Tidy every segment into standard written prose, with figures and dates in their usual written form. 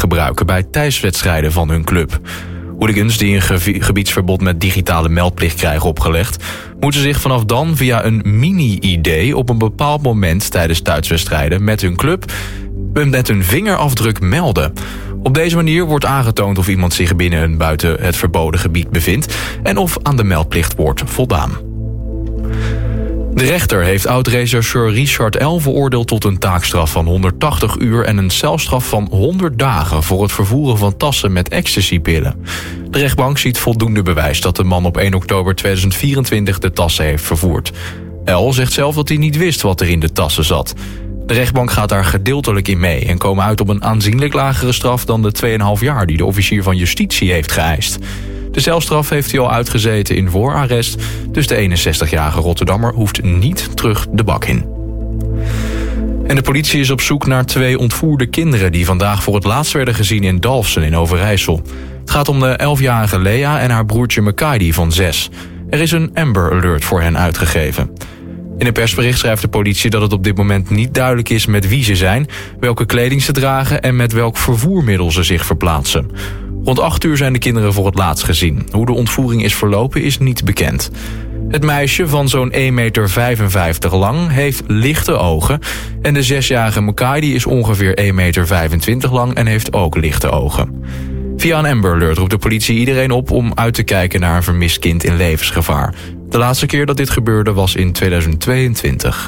gebruiken bij thuiswedstrijden van hun club. Hooligans die een gebiedsverbod met digitale meldplicht krijgen opgelegd, moeten zich vanaf dan via een mini-ID op een bepaald moment tijdens thuiswedstrijden met hun club met hun vingerafdruk melden. Op deze manier wordt aangetoond of iemand zich binnen en buiten het verboden gebied bevindt en of aan de meldplicht wordt voldaan. De rechter heeft oud-racer Sir Richard L. veroordeeld tot een taakstraf van 180 uur... en een celstraf van 100 dagen voor het vervoeren van tassen met ecstasypillen. De rechtbank ziet voldoende bewijs dat de man op 1 oktober 2024 de tassen heeft vervoerd. L. zegt zelf dat hij niet wist wat er in de tassen zat. De rechtbank gaat daar gedeeltelijk in mee en komen uit op een aanzienlijk lagere straf dan de 2,5 jaar die de officier van justitie heeft geëist. De celstraf heeft hij al uitgezeten in voorarrest, dus de 61-jarige Rotterdammer hoeft niet terug de bak in. En de politie is op zoek naar 2 ontvoerde kinderen die vandaag voor het laatst werden gezien in Dalfsen in Overijssel. Het gaat om de 11-jarige Lea en haar broertje Mekaidi van 6. Er is een Amber Alert voor hen uitgegeven. In een persbericht schrijft de politie dat het op dit moment niet duidelijk is met wie ze zijn, welke kleding ze dragen en met welk vervoermiddel ze zich verplaatsen. Rond 8 uur zijn de kinderen voor het laatst gezien. Hoe de ontvoering is verlopen is niet bekend. Het meisje van zo'n 1,55 meter lang heeft lichte ogen en de 6-jarige Mekaidi is ongeveer 1,25 meter lang en heeft ook lichte ogen. Via een Amber Alert roept de politie iedereen op om uit te kijken naar een vermist kind in levensgevaar. De laatste keer dat dit gebeurde was in 2022.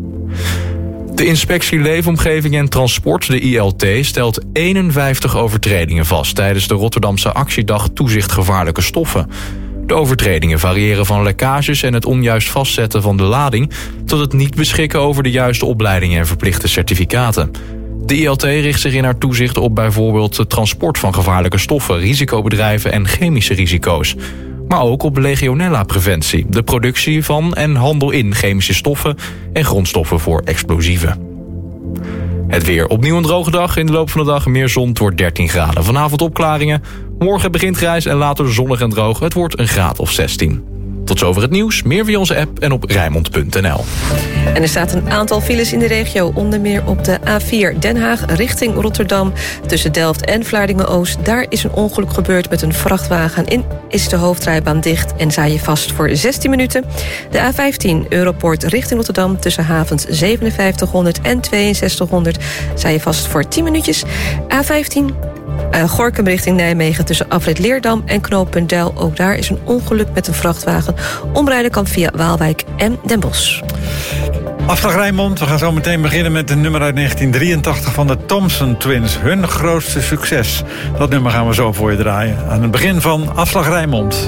De Inspectie Leefomgeving en Transport, de ILT, stelt 51 overtredingen vast tijdens de Rotterdamse actiedag Toezicht Gevaarlijke Stoffen. De overtredingen variëren van lekkages en het onjuist vastzetten van de lading tot het niet beschikken over de juiste opleidingen en verplichte certificaten. De ILT richt zich in haar toezicht op bijvoorbeeld het transport van gevaarlijke stoffen, risicobedrijven en chemische risico's. Maar ook op legionella-preventie, de productie van en handel in chemische stoffen en grondstoffen voor explosieven. Het weer opnieuw een droge dag. In de loop van de dag meer zon, het wordt 13 graden. Vanavond opklaringen. Morgen begint grijs en later zonnig en droog. Het wordt een graad of 16. Tot zover het nieuws. Meer via onze app en op Rijnmond.nl. En er staat een aantal files in de regio. Onder meer op de A4 Den Haag richting Rotterdam. Tussen Delft en Vlaardingen-Oost. Daar is een ongeluk gebeurd met een vrachtwagen. In is de hoofdrijbaan dicht en sta je vast voor 16 minuten. De A15 Europoort richting Rotterdam. Tussen havens 5700 en 6200 sta je vast voor 10 minuutjes. A15 Gorinchem richting Nijmegen tussen afrit Leerdam en knooppunt Deil. Ook daar is een ongeluk met een vrachtwagen. Omrijden kan via Waalwijk en Den Bosch. Afslag Rijnmond, we gaan zo meteen beginnen met een nummer uit 1983 van de Thompson Twins. Hun grootste succes. Dat nummer gaan we zo voor je draaien. Aan het begin van Afslag Rijnmond.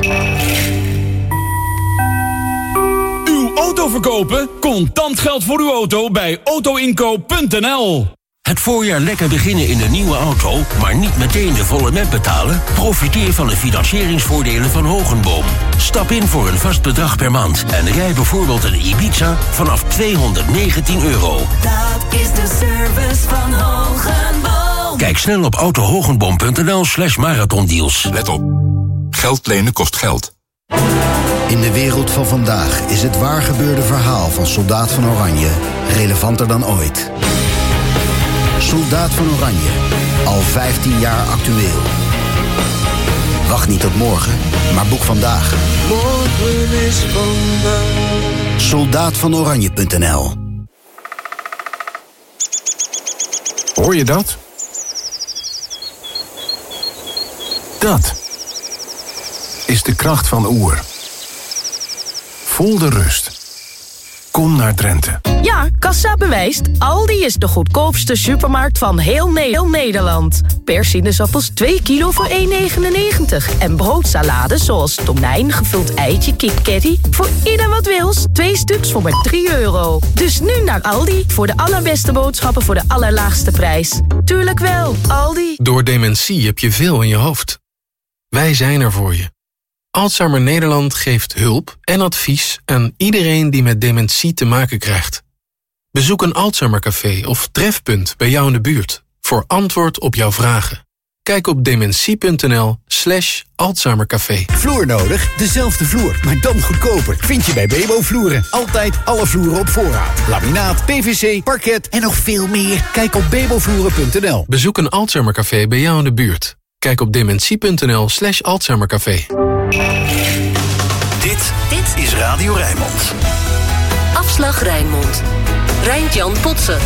Uw auto verkopen? Contant geld voor uw auto bij autoinkoop.nl. Het voorjaar lekker beginnen in een nieuwe auto, maar niet meteen de volle net betalen? Profiteer van de financieringsvoordelen van Hogenboom. Stap in voor een vast bedrag per maand en rij bijvoorbeeld een Ibiza vanaf €219. Dat is de service van Hogenboom. Kijk snel op autohogenboom.nl/marathondeals. Let op. Geld lenen kost geld. In de wereld van vandaag is het waar gebeurde verhaal van Soldaat van Oranje relevanter dan ooit. Soldaat van Oranje, al 15 jaar actueel. Wacht niet tot morgen, maar boek vandaag. Morgen is vandaag. Soldaatvanoranje.nl. Hoor je dat? Dat is de kracht van Oer. Voel de rust. Kom naar Drenthe. Ja, Kassa bewijst. Aldi is de goedkoopste supermarkt van heel Nederland. Per sinaasappels 2 kilo voor €1,99. En broodsalades zoals tonijn, gevuld eitje, kipcatty. Voor ieder wat wils. 2 stuks voor maar €3. Dus nu naar Aldi. Voor de allerbeste boodschappen voor de allerlaagste prijs. Tuurlijk wel, Aldi. Door dementie heb je veel in je hoofd. Wij zijn er voor je. Alzheimer Nederland geeft hulp en advies aan iedereen die met dementie te maken krijgt. Bezoek een Alzheimercafé of trefpunt bij jou in de buurt voor antwoord op jouw vragen. Kijk op dementie.nl/Alzheimercafé. Vloer nodig? Dezelfde vloer, maar dan goedkoper. Vind je bij Bebo Vloeren. Altijd alle vloeren op voorraad. Laminaat, PVC, parket en nog veel meer. Kijk op bebovloeren.nl. Bezoek een Alzheimercafé bij jou in de buurt. Kijk op dementie.nl/Alzheimercafé. Dit is Radio Rijnmond. Afslag Rijnmond. Rijntjan Potsen.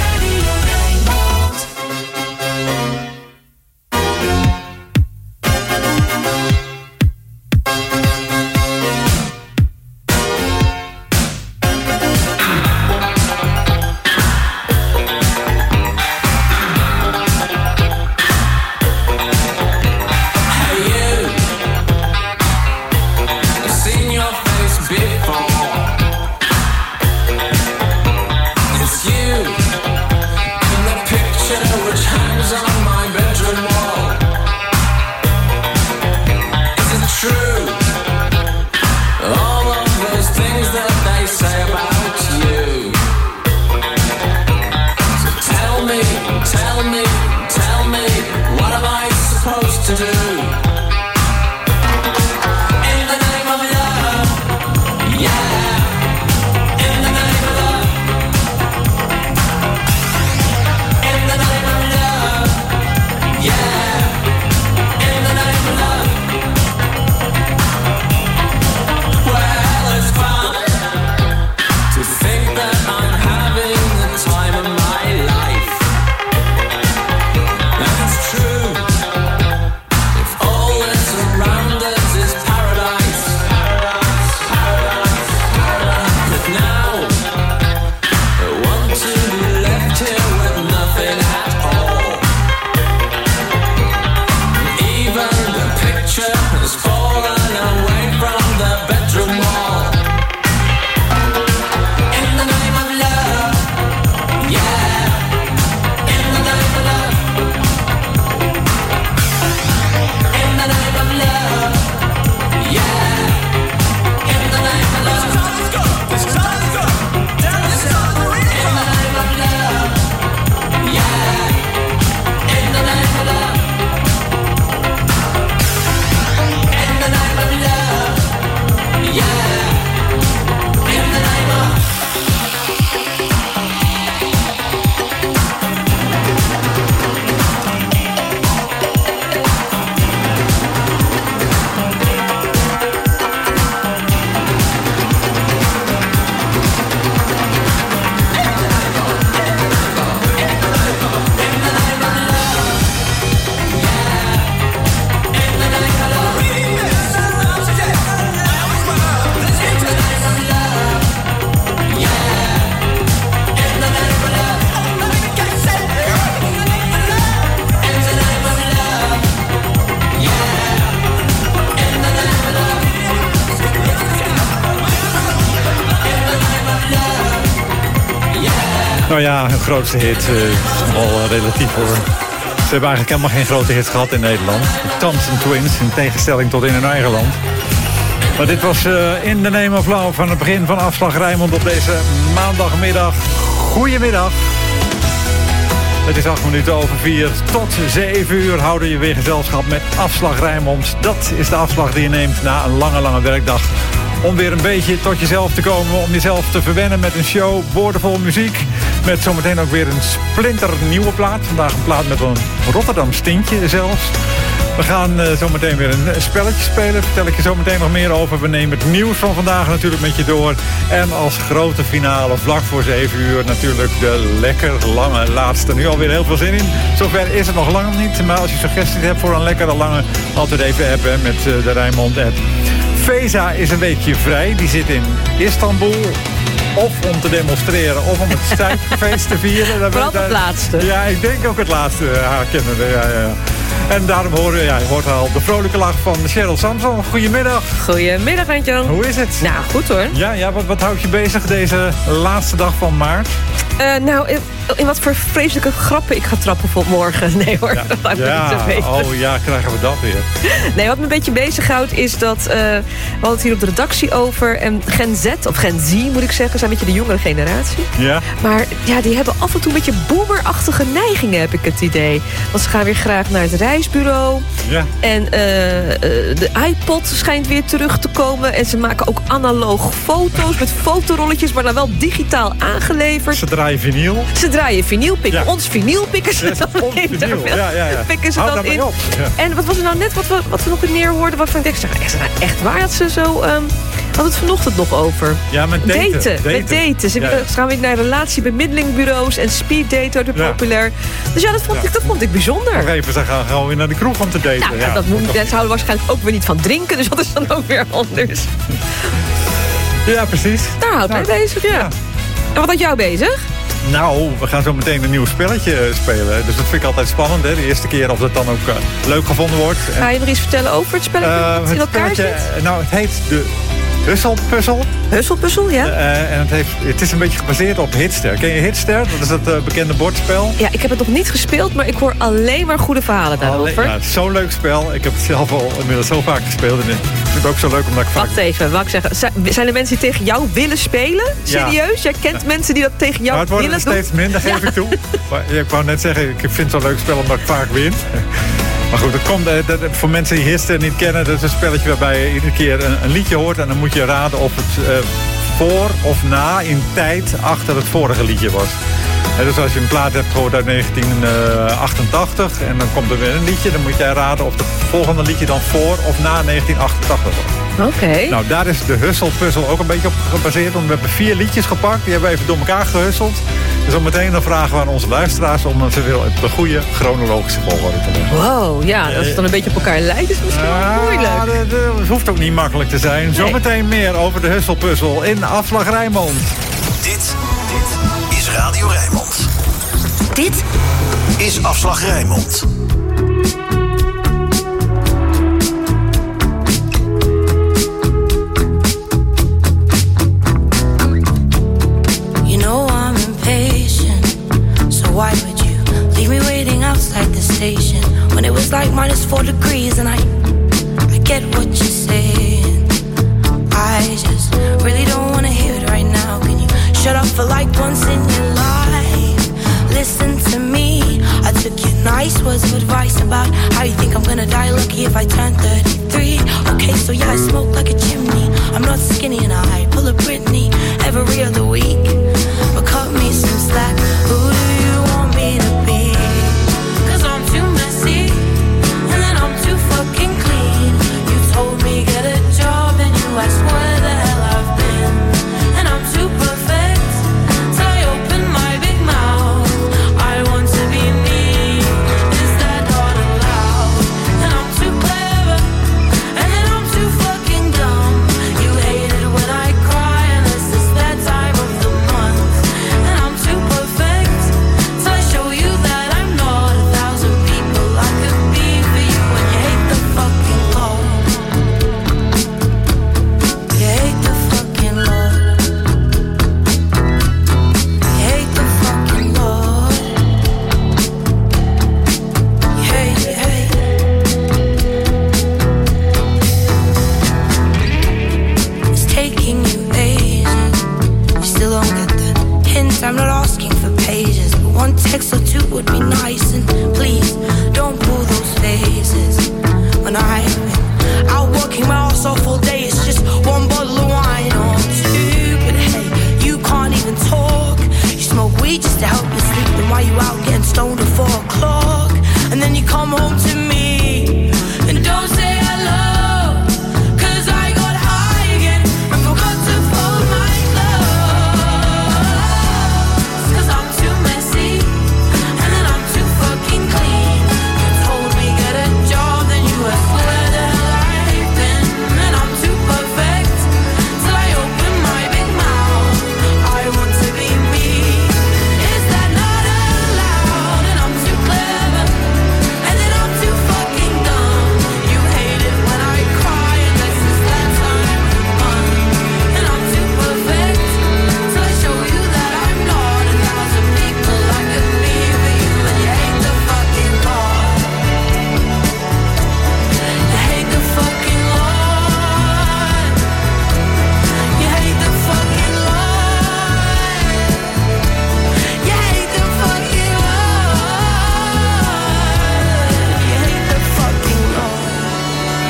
Nou ja, hun grootste hit is wel relatief hoor. Ze hebben eigenlijk helemaal geen grote hits gehad in Nederland. De Thompson Twins, in tegenstelling tot in hun eigen land. Maar dit was In the Name of Love van het begin van Afslag Rijnmond op deze maandagmiddag. Goedemiddag. Het is 4:08. Tot 7 uur houden je weer gezelschap met Afslag Rijnmond. Dat is de afslag die je neemt na een lange werkdag. Om weer een beetje tot jezelf te komen. Om jezelf te verwennen met een show. Boordevol muziek. Met zometeen ook weer een splinternieuwe plaat. Vandaag een plaat met een Rotterdam tintje zelfs. We gaan zometeen weer een spelletje spelen. Daar vertel ik je zometeen nog meer over. We nemen het nieuws van vandaag natuurlijk met je door. En als grote finale vlak voor 7 uur natuurlijk de lekker lange laatste. Nu alweer heel veel zin in. Zover is het nog lang niet. Maar als je suggesties hebt voor een lekkere lange, altijd even appen met de Rijnmond app. Vesa is een weekje vrij. Die zit in Istanbul. Of om te demonstreren, of om het Stuipfeest te vieren. Vooral het laatste. Ja, ik denk ook het laatste. Kennende, ja. En daarom hoort al de vrolijke lach van Cheryl Samson. Goedemiddag. Goedemiddag, Rijntjan. Hoe is het? Nou, goed hoor. Ja, wat houdt je bezig deze laatste dag van maart? In wat voor vreselijke grappen ik ga trappen voor morgen. Nee hoor, dat laat ik niet zo weten. Oh ja, krijgen we dat weer. Nee, wat me een beetje bezighoudt is dat... we hadden het hier op de redactie over. En Gen Z, of Gen Z moet ik zeggen, zijn een beetje de jongere generatie. Ja. Maar ja, die hebben af en toe een beetje boomerachtige neigingen, heb ik het idee. Want ze gaan weer graag naar het reisbureau. Ja. En de iPod schijnt weer terug te komen. En ze maken ook analoog foto's met fotorolletjes, maar dan wel digitaal aangeleverd. Ze draaien vinyl. Ze draaien vinyl, pikken ons vinyl, pikken ze dan in. Pikken ze dan in. Ja. En wat was er nou net wat we nog in neerhoorden, waarvan ik denk, is het nou echt waar dat ze zo... We hadden het vanochtend nog over. Ja, met daten. Met daten. Ze gaan weer naar relatiebemiddelingbureaus en speeddaten wordt populair. Dus ja, dat vond ik bijzonder. Nog even, ze gaan gewoon weer naar de kroeg om te daten. Nou, ze houden waarschijnlijk ook weer niet van drinken, dus dat is dan ook weer anders. Ja, precies. Daar houdt mij bezig, ja. En wat houdt jou bezig? Nou, we gaan zo meteen een nieuw spelletje spelen. Dus dat vind ik altijd spannend, hè. De eerste keer of dat dan ook leuk gevonden wordt. Ga je nog iets vertellen over het spelletje dat in elkaar zit? Nou, het heet de Husselpuzzel. Husselpuzzel, ja. En het is een beetje gebaseerd op Hitster. Ken je Hitster? Dat is dat bekende bordspel. Ja, ik heb het nog niet gespeeld, maar ik hoor alleen maar goede verhalen daarover. Ja, het is zo'n leuk spel. Ik heb het zelf al inmiddels zo vaak gespeeld. En ik vind het ook zo leuk omdat ik vaak... Wacht even, wat ik zeggen. Zijn er mensen die tegen jou willen spelen? Serieus? Jij kent mensen die dat tegen jou willen doen? Maar het wordt steeds minder, geef ik toe. Maar ik wou net zeggen, ik vind het zo'n leuk spel omdat ik vaak win. Maar goed, het komt voor mensen die Hitster niet kennen. Dat is een spelletje waarbij je iedere keer een liedje hoort. En dan moet je raden of het voor of na in tijd achter het vorige liedje was. Dus als je een plaat hebt gehoord uit 1988 en dan komt er weer een liedje, dan moet jij raden of het volgende liedje dan voor of na 1988 was. Oké. Nou, daar is de Husselpuzzel ook een beetje op gebaseerd. Want we hebben 4 liedjes gepakt, die hebben we even door elkaar gehusseld. Dus om meteen dan vragen we aan onze luisteraars om ze wil de goede chronologische volgorde te leggen. Wow, ja, als het dan een beetje op elkaar lijkt, is het misschien wel moeilijk. Het hoeft ook niet makkelijk te zijn. Nee. Zometeen meer over de Husselpuzzel in Afslag Rijnmond. Dit is Radio Rijnmond. Dit is Afslag Rijnmond. Why would you leave me waiting outside the station when it was like -4 degrees? And I get what you're saying. I just really don't want to hear it right now. Can you shut up for like once in your life? Listen to me. I took your nice words of advice about how you think I'm gonna die lucky if I turn 33. Okay, so yeah, I smoke like a chimney. I'm not skinny and I pull a Britney every other week. But cut me some slack. Who do you want me to be? 'Cause I'm too messy and then I'm too fucking clean. You told me get a job and you asked where the hell I've been. And I'm too perfect, so I open my big mouth. I want to be me, is that not allowed? And I'm too clever and then I'm too fucking dumb. You hate it when I cry and this is that time of the month. And I'm too perfect.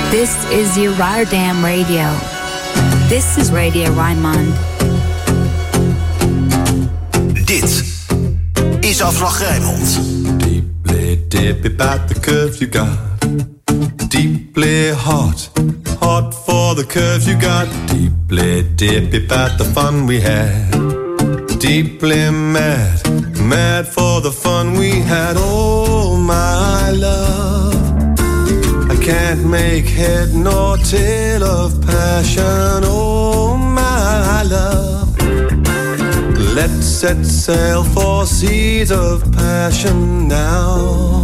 This is your Rotterdam Radio. This is Radio Rijnmond. Dit is Afslag Rijnmond. Deeply dip about the curves you got. Deeply hot, hot for the curves you got. Deeply dip about the fun we had. Deeply mad, mad for the fun we had. Oh my love, I can't make head nor tail of passion. Oh my love, let's set sail for seas of passion now.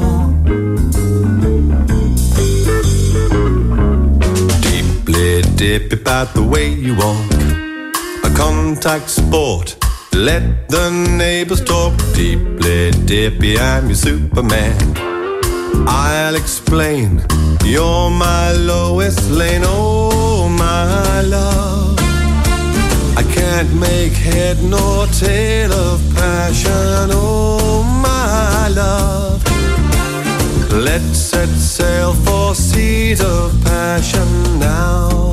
Deeply dip about the way you walk, a contact sport. Let the neighbors talk. Deeply dippy, I'm your Superman. I'll explain, you're my lowest lane. Oh my love, I can't make head nor tail of passion. Oh my love, let's set sail for seas of passion now.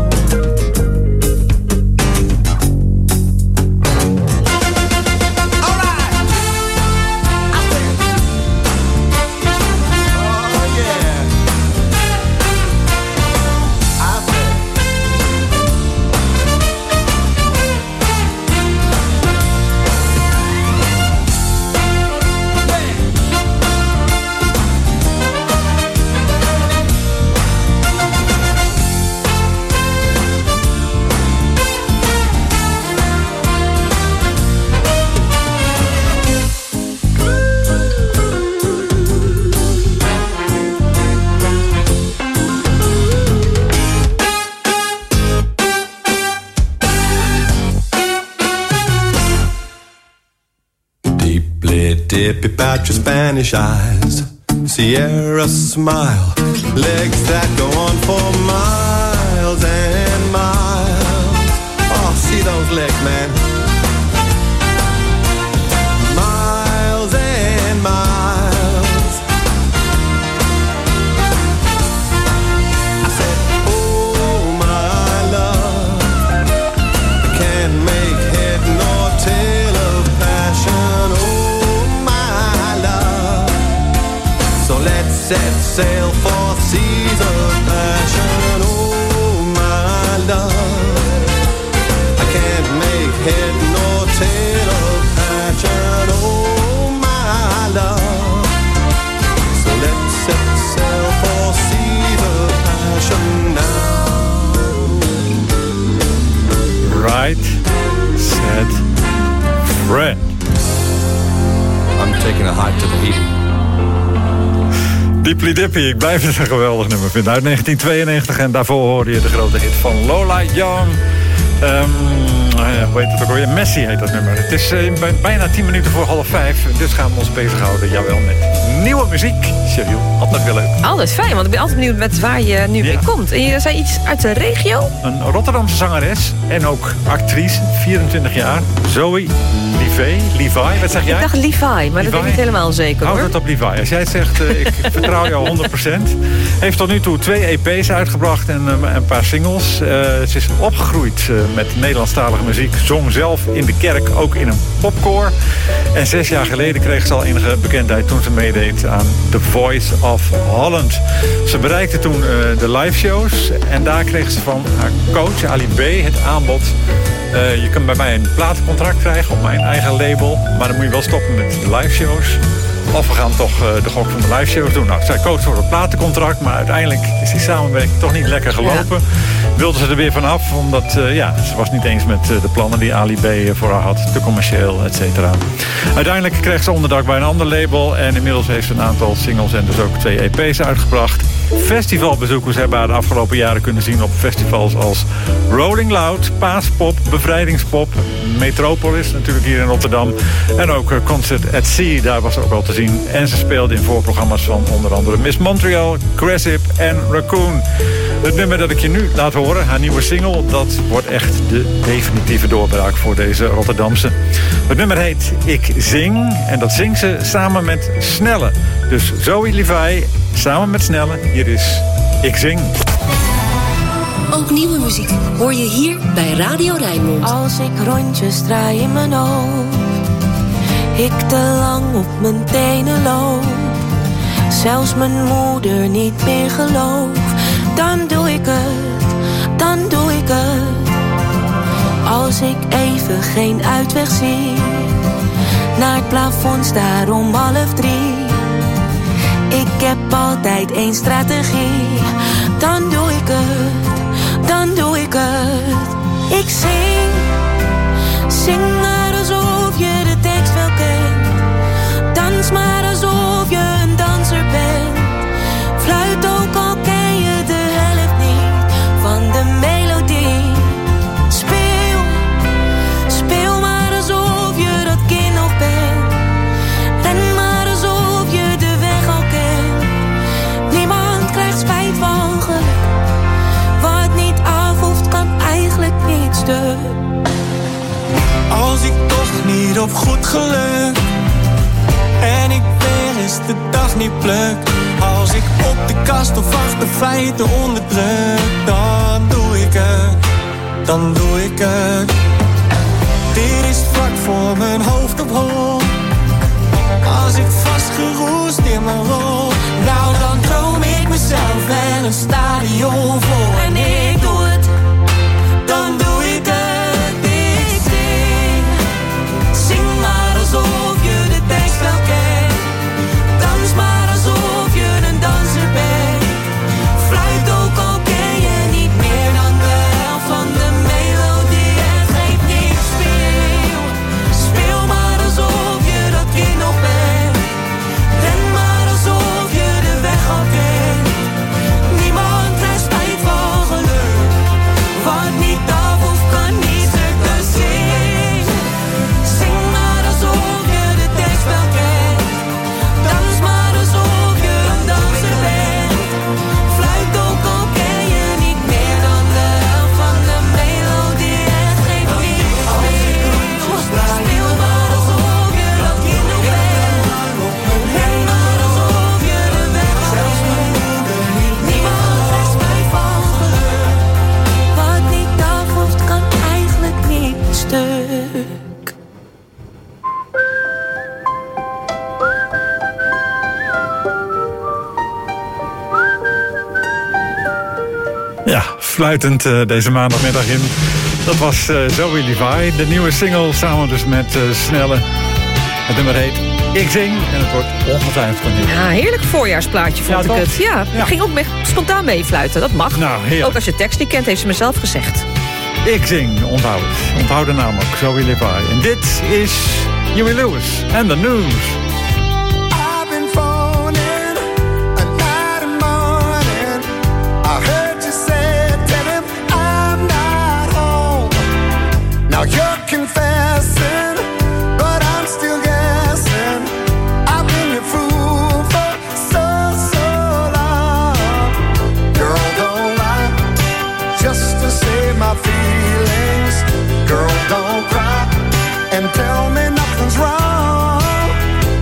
Dip about your Spanish eyes, Sierra smile, legs that go on for miles and miles. Oh, see those legs, man. Miles and miles. I said, oh my love, I can't make head nor tail of passion. Oh, set sail for seas of passion. Oh my love, I can't make head nor tail of passion. Oh my love, so let's set sail for seas of passion now. Right, set, Fred. I'm taking a hike to the heat. Deeply Dippy, ik blijf het een geweldig nummer vinden. Uit 1992 en daarvoor hoorde je de grote hit van Lola Young. Hoe heet het ook alweer? Messi heet dat nummer. Het is bijna 10 minuten voor 4:30. Dus gaan we ons bezighouden, jawel, met nieuwe muziek. Cheryl, altijd weer leuk. Altijd fijn, want ik ben altijd benieuwd met waar je nu mee komt. En je zei iets uit de regio? Een Rotterdamse zangeres en ook actrice, 24 jaar. Zoe Levi, wat zeg jij? Ik dacht Levi, maar dat ben ik niet helemaal zeker, hoor. Houd het op Levi. Als jij het zegt, ik vertrouw jou 100%. Heeft tot nu toe 2 EP's uitgebracht en een paar singles. Ze is opgegroeid met Nederlandstalige muziek. Zong zelf in de kerk, ook in een popkoor. En 6 jaar geleden kreeg ze al enige bekendheid toen ze meedeed aan The Voice of Holland. Ze bereikte toen de live shows en daar kreeg ze van haar coach Ali B het aanbod: je kunt bij mij een platencontract krijgen op mijn eigen label, maar dan moet je wel stoppen met de live shows. Of we gaan toch de gok van de live shows doen. Nou, zij koos voor een platencontract, maar uiteindelijk is die samenwerking toch niet lekker gelopen. Ja. Wilde ze er weer vanaf, omdat ze was niet eens met de plannen die Ali B voor haar had. Te commercieel, et cetera. Uiteindelijk kreeg ze onderdak bij een ander label en inmiddels heeft ze een aantal singles en dus ook 2 EP's uitgebracht. Festivalbezoekers hebben haar de afgelopen jaren kunnen zien op festivals als Rolling Loud, Paaspop, Bevrijdingspop, Metropolis natuurlijk hier in Rotterdam en ook Concert at Sea, daar was ze ook al te zien. En ze speelde in voorprogramma's van onder andere Miss Montreal, Cressip en Raccoon. Het nummer dat ik je nu laat horen, haar nieuwe single, dat wordt echt de definitieve doorbraak voor deze Rotterdamse. Het nummer heet Ik Zing en dat zingt ze samen met Snelle. Dus Zoe Levi samen met Snelle, hier is Ik zing. Ook nieuwe muziek hoor je hier bij Radio Rijnmond. Als ik rondjes draai in mijn hoofd, ik te lang op mijn tenen loop, zelfs mijn moeder niet meer gelooft, dan doe ik het, dan doe ik het. Als ik even geen uitweg zie, naar het plafond staar om 2:30. Ik heb altijd één strategie, dan doe ik het, dan doe ik het. Ik zing, zing maar alsof je de tekst wel kent. Dans maar alsof je een danser bent. Fluit ook al ken je de helft niet van de melodie. Speel, speel maar alsof je dat kind nog bent. Ren maar alsof je de weg al kent. Niemand krijgt spijt van geluk. Wat niet af hoeft kan eigenlijk niet stuk. Als ik toch niet op goed geluk en ik weer eens de dag niet pluk, als ik op de kast of achter feiten onderdruk, dan doe ik het, dan doe ik het. Dit is vlak voor mijn hoofd op hol. Als ik vastgeroest in mijn rol, nou dan droom ik mezelf en een stadion vol. En ik doe het, dan doe ik het. Ik zing, zing maar alsof je de tekst wel kent. Dans maar alsof je een danser bent. Fluit ook al ken je niet meer dan de helft van de melodie. En geef niet, speel, speel maar alsof je dat kind nog bent. Ren maar alsof je de weg al kent. Niemand krijgt spijt van geluk. Wat niet af hoeft kan niet stuk. Dus zing, zing maar alsof je de tekst wel kent. Dans maar alsof je een danser bent. Fluit ook al ken je niet meer dan de helft van de melodie. En geef niet, speel maar alsof je dat kind nog bent. Ren maar alsof je de weg al kent. Niemand krijgt spijt van geluk. Wat niet af hoeft kan eigenlijk niet stuk. Ja, fluitend deze maandagmiddag in. Dat was Zoe Levi, de nieuwe single samen dus met Snelle. Het nummer heet Ik Zing en het wordt ongetwijfeld van hier. Ja, heerlijk voorjaarsplaatje vond ik toch? het. Ja, ik ging ook spontaan meefluiten, dat mag. Nou, heerlijk. Ook als je tekst niet kent, heeft ze mezelf gezegd. Ik Zing, onthoud het. Onthoud de naam ook, Zoe Levi. En dit is Huey Lewis en The News. I've been phoning a night and morning. I heard you say, tell him I'm not home. Now you're confessing, but I'm still guessing. I've been your fool for so long. Girl, don't lie, just to save my feelings. Girl, don't cry and tell me nothing's wrong.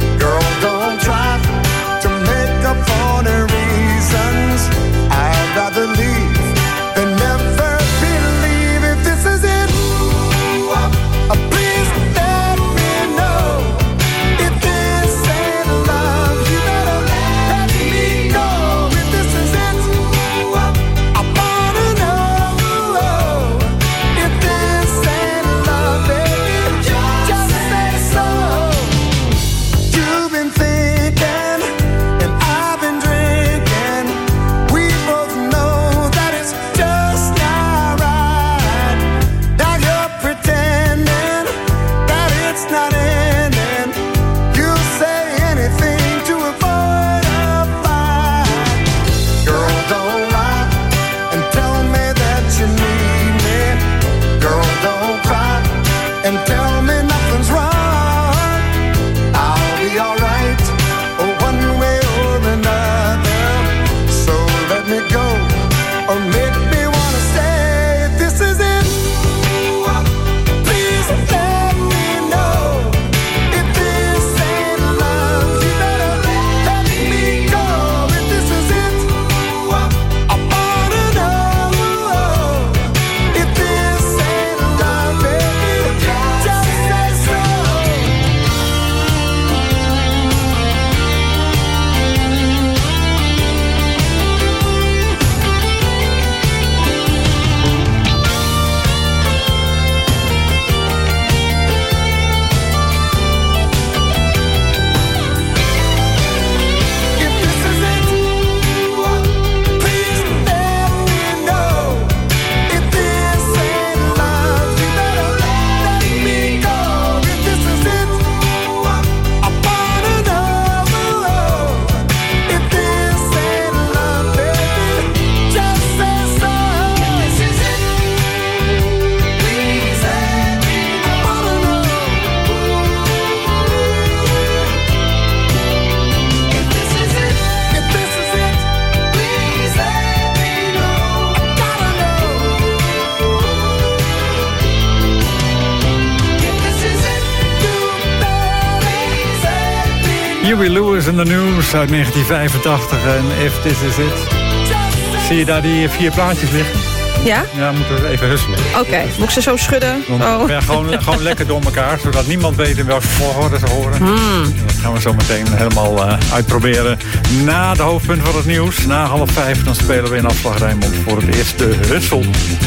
Huey Lewis in the News uit 1985 en If This Is It. Zie je daar die 4 plaatjes liggen? Ja? Ja, moeten we even husselen. Oké, moet ik ze zo schudden? Ja, gewoon lekker door elkaar, zodat niemand weet in welke volgorde ze horen. Dat gaan we zo meteen helemaal uitproberen. Na de hoofdpunten van het nieuws, na 4:30, dan spelen we in Afslag Rijnmond voor het eerst de Hussel.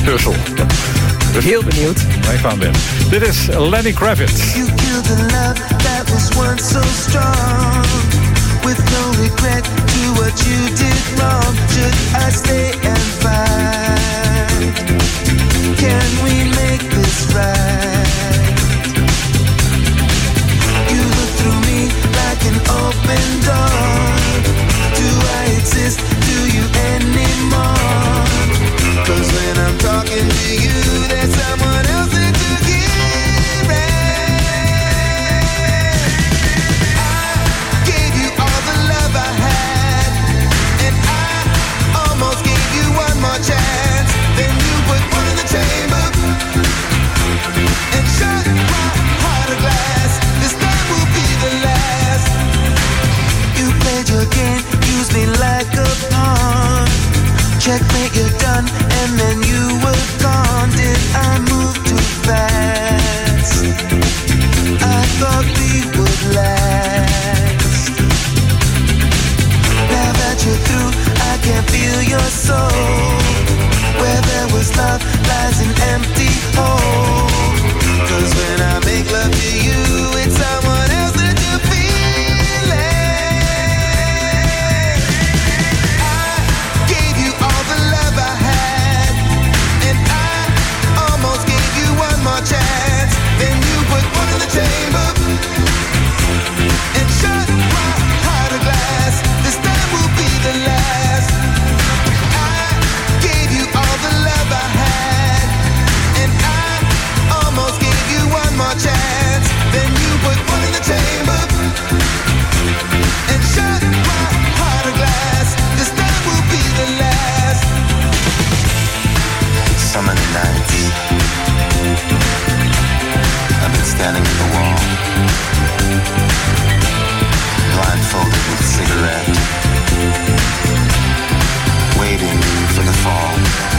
Heel benieuwd. Wij gaan weer. Dit is Lenny Kravitz. You killed the love that was once so strong. With no regret to what you did wrong. Should I stay and fight? Can we make this right? You look through me like an open door. Do I exist to you anymore? 'Cause when I'm talking to you, there's someone else that you hear it. I gave you all the love I had, and I almost gave you one more chance. Then you put one in the chamber and shut my heart of glass. This time will be the last. You played your game, used me like a pawn. Checkmate, you're done, and then you were gone. Did I move too fast? I thought we would last. Now that you're through, I can feel your soul. Where there was love lies an empty hole. 'Cause when I make love to you, it's someone else that you feel it. Chance, then you put one in the chamber and shut my heart of glass. This time will be the last. I gave you all the love I had, and I almost gave you one more chance. Then you put one in the chamber and shut my heart of glass. This time will be the last. Summer nights, I've been standing at the wall, blindfolded with a cigarette, waiting for the fall.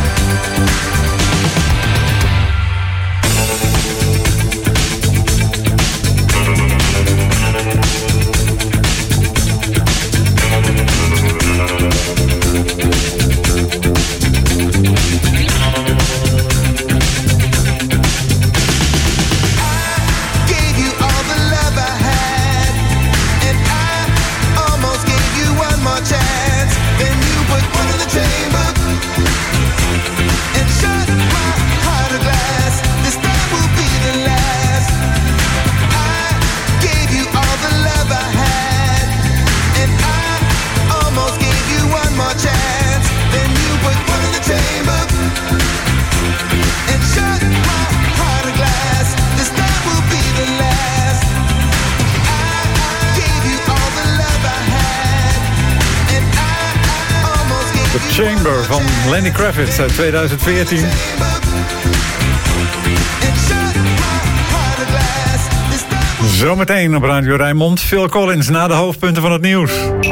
Chamber van Lenny Kravitz uit 2014. Zometeen op Radio Rijnmond. Phil Collins na de hoofdpunten van het nieuws.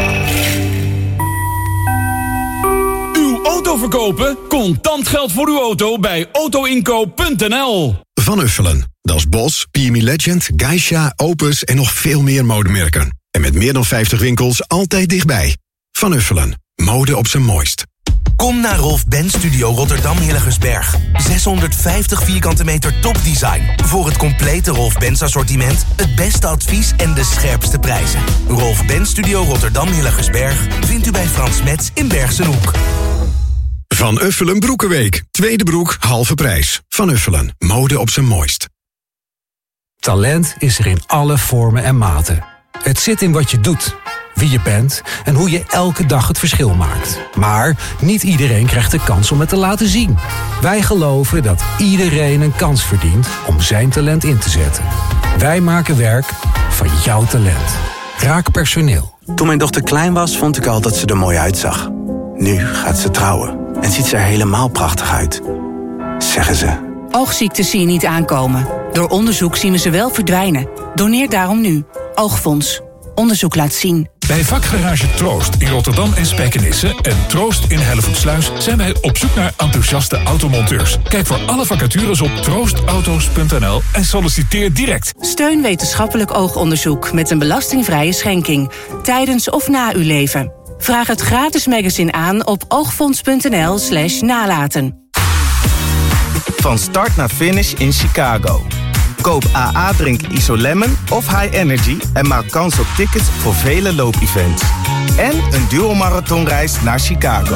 Uw auto verkopen? Contant geld voor uw auto bij autoinkoop.nl. Van Uffelen. Dat is Bos, PME Legend, Geisha, Opus en nog veel meer modemerken. En met meer dan 50 winkels altijd dichtbij. Van Uffelen. Mode op zijn mooist. Kom naar Rolf Benz Studio Rotterdam Hillegersberg. 650 vierkante meter topdesign. Voor het complete Rolf Benz assortiment, het beste advies en de scherpste prijzen. Rolf Benz Studio Rotterdam Hillegersberg vindt u bij Frans Metz in Bergsenhoek. Van Uffelen Broekenweek. Tweede broek, halve prijs. Van Uffelen. Mode op zijn mooist. Talent is er in alle vormen en maten. Het zit in wat je doet, wie je bent en hoe je elke dag het verschil maakt. Maar niet iedereen krijgt de kans om het te laten zien. Wij geloven dat iedereen een kans verdient om zijn talent in te zetten. Wij maken werk van jouw talent. Raak personeel. Toen mijn dochter klein was, vond ik al dat ze er mooi uitzag. Nu gaat ze trouwen en ziet ze er helemaal prachtig uit. Zeggen ze. Oogziektes zie je niet aankomen. Door onderzoek zien we ze wel verdwijnen. Doneer daarom nu. Oogfonds. onderzoek laat zien. Bij vakgarage Troost in Rotterdam en Spijkenisse en Troost in Hellevoetsluis zijn wij op zoek naar enthousiaste automonteurs. Kijk voor alle vacatures op troostauto's.nl en solliciteer direct. Steun wetenschappelijk oogonderzoek met een belastingvrije schenking. Tijdens of na uw leven. Vraag het gratis magazine aan op oogfonds.nl/nalaten. Van start naar finish in Chicago. Koop AA Drink Isolemon of High Energy en maak kans op tickets voor vele loopevents. En een duo-marathonreis naar Chicago.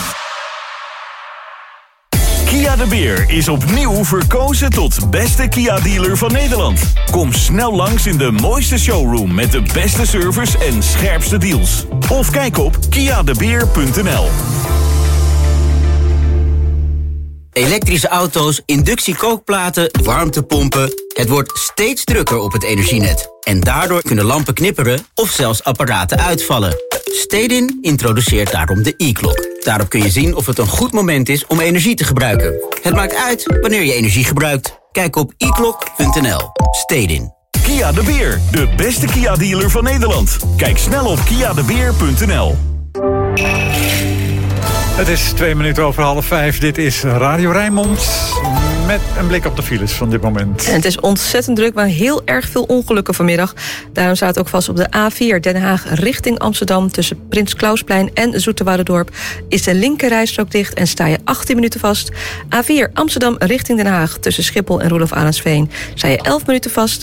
Kia de Beer is opnieuw verkozen tot beste Kia-dealer van Nederland. Kom snel langs in de mooiste showroom met de beste service en scherpste deals. Of kijk op kiadebeer.nl. Elektrische auto's, inductiekookplaten, warmtepompen. Het wordt steeds drukker op het energienet. En daardoor kunnen lampen knipperen of zelfs apparaten uitvallen. Stedin introduceert daarom de e-klok. Daarop kun je zien of het een goed moment is om energie te gebruiken. Het maakt uit wanneer je energie gebruikt. Kijk op e-klok.nl. Stedin. Kia de Beer, de beste Kia-dealer van Nederland. Kijk snel op kiadebeer.nl. Het is 5:02. Dit is Radio Rijnmond met een blik op de files van dit moment. En het is ontzettend druk, maar heel erg veel ongelukken vanmiddag. Daarom staat het ook vast op de A4 Den Haag richting Amsterdam. Tussen Prins Clausplein en Zoeterwouderdorp is de linkerrijstrook dicht en sta je 18 minuten vast. A4 Amsterdam richting Den Haag tussen Schiphol en Roelof Arendsveen sta je 11 minuten vast.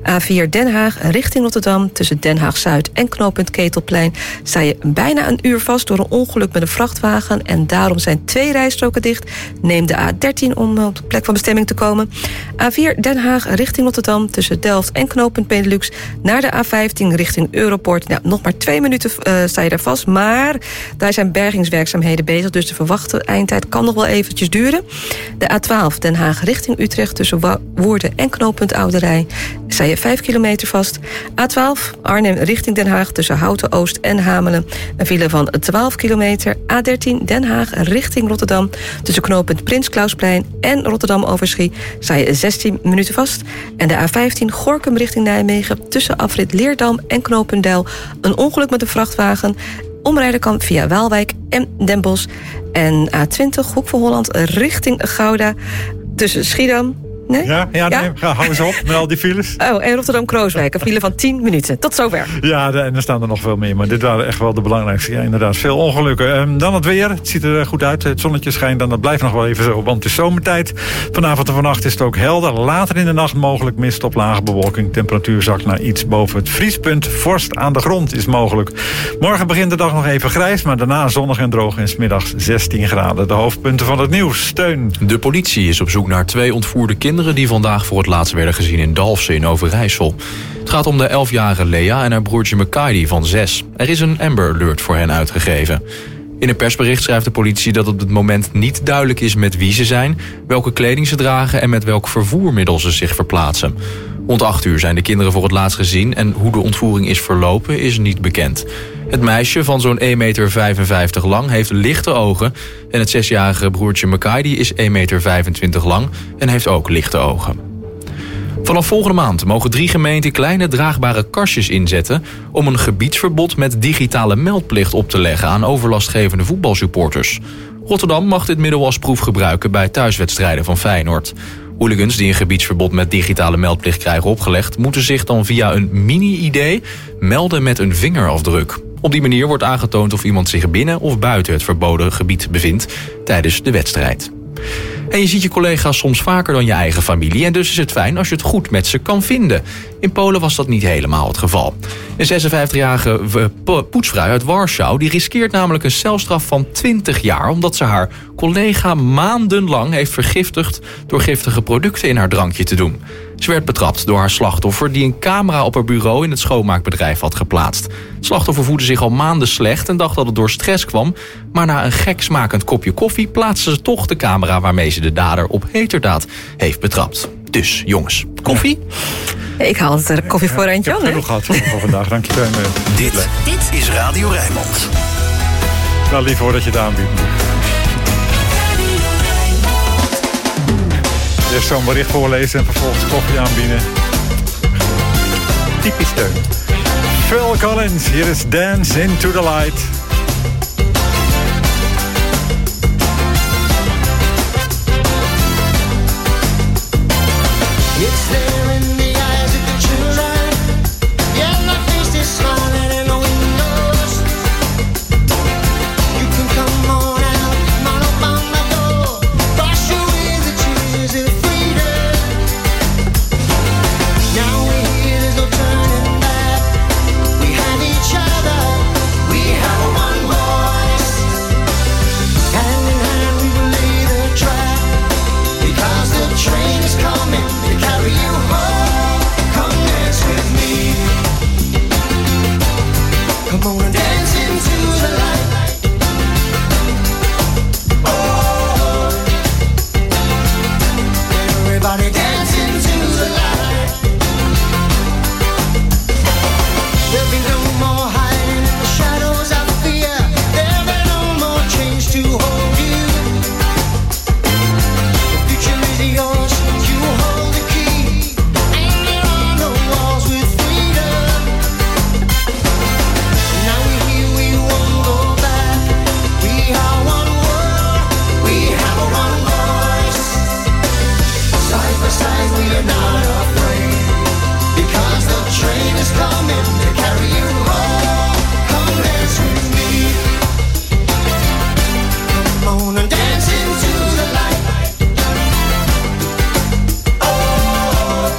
A4 Den Haag richting Rotterdam tussen Den Haag-Zuid en knooppunt Ketelplein sta je bijna een uur vast door een ongeluk met een vrachtwagen. En daarom zijn 2 rijstroken dicht. Neem de A13 om op de plek van bestemming te komen. A4 Den Haag richting Rotterdam tussen Delft en knooppunt Benelux naar de A15 richting Europort. Nou, nog maar 2 minuten sta je daar vast, maar daar zijn bergingswerkzaamheden bezig, dus de verwachte eindtijd kan nog wel eventjes duren. De A12 Den Haag richting Utrecht tussen Woerden en knooppunt Oude Rij sta je 5 kilometer vast. A12 Arnhem richting Den Haag tussen Houten Oost en Hamelen een file van 12 kilometer. A13 Den Haag richting Rotterdam tussen knooppunt Prins Clausplein en Rotterdam-Overschie sta je 16 minuten vast. En de A15 Gorinchem richting Nijmegen tussen afrit Leerdam en knooppunt Deil een ongeluk met een vrachtwagen. Omrijden kan via Waalwijk en Den Bosch. En A20 Hoek van Holland richting Gouda tussen Schiedam. Nee? Ja? Nee, hou eens op met al die files. Oh, en Rotterdam-Krooswijk, een file van 10 minuten. Tot zover. Ja, en er staan er nog veel meer, maar dit waren echt wel de belangrijkste. Ja, inderdaad, veel ongelukken. Dan het weer, het ziet er goed uit. Het zonnetje schijnt en dat blijft nog wel even zo, want het is zomertijd. Vanavond en vannacht is het ook helder. Later in de nacht mogelijk mist op lage bewolking. Temperatuur zakt naar iets boven het vriespunt. Vorst aan de grond is mogelijk. Morgen begint de dag nog even grijs, maar daarna zonnig en droog en 's middags 16 graden. De hoofdpunten van het nieuws. Steun. De politie is op zoek naar 2 ontvoerde kinderen die vandaag voor het laatst werden gezien in Dalfsen in Overijssel. Het gaat om de 11-jarige Lea en haar broertje Mekaidi van 6. Er is een Amber Alert voor hen uitgegeven. In een persbericht schrijft de politie dat op het moment niet duidelijk is met wie ze zijn, welke kleding ze dragen en met welk vervoermiddel ze zich verplaatsen. Rond 8 uur zijn de kinderen voor het laatst gezien en hoe de ontvoering is verlopen is niet bekend. Het meisje van zo'n 1,55 meter lang heeft lichte ogen en het 6-jarige broertje Mekaidi is 1,25 meter lang en heeft ook lichte ogen. Vanaf volgende maand mogen 3 gemeenten kleine draagbare kastjes inzetten om een gebiedsverbod met digitale meldplicht op te leggen aan overlastgevende voetbalsupporters. Rotterdam mag dit middel als proef gebruiken bij thuiswedstrijden van Feyenoord. Hooligans die een gebiedsverbod met digitale meldplicht krijgen opgelegd, moeten zich dan via een mini-ID melden met een vingerafdruk. Op die manier wordt aangetoond of iemand zich binnen of buiten het verboden gebied bevindt tijdens de wedstrijd. En je ziet je collega's soms vaker dan je eigen familie en dus is het fijn als je het goed met ze kan vinden. In Polen was dat niet helemaal het geval. Een 56-jarige poetsvrouw uit Warschau die riskeert namelijk een celstraf van 20 jaar... omdat ze haar collega maandenlang heeft vergiftigd door giftige producten in haar drankje te doen. Ze werd betrapt door haar slachtoffer die een camera op haar bureau in het schoonmaakbedrijf had geplaatst. Het slachtoffer voelde zich al maanden slecht en dacht dat het door stress kwam. Maar na een gek smakend kopje koffie plaatste ze toch de camera waarmee ze de dader op heterdaad heeft betrapt. Dus jongens, koffie? Ik haal het koffie voor Eindje aan. Ik heb genoeg gehad voor vandaag, dank je. Dit is Radio Rijnmond. Wel lief hoor dat je het aanbiedt. Eerst zo'n bericht voorlezen en vervolgens koffie aanbieden. Typisch Steun. Phil Collins. Hier is Dance Into the Light. It's there in the eyes of the children. Yeah, my face is smiling in the windows. You can come on out, come on up on my door. Wash away the tears of freedom. Now we're here, there's no turning back. We have each other, we have one voice. Hand in hand we will lay the track. Because the train is coming to carry you home. Come dance with me. Come on and dance into the light. Oh, everybody dance into the light. There'll be no more hiding in the shadows of fear. There'll be no more chains to hold you. The future is yours, you hold the key. Hang it on the walls with freedom. Now we're here, we won't go back. We are one world, we have one voice. Side by side we are not afraid. Because the train is coming to carry you home. Come dance with me. Come on and dance into the light. Oh,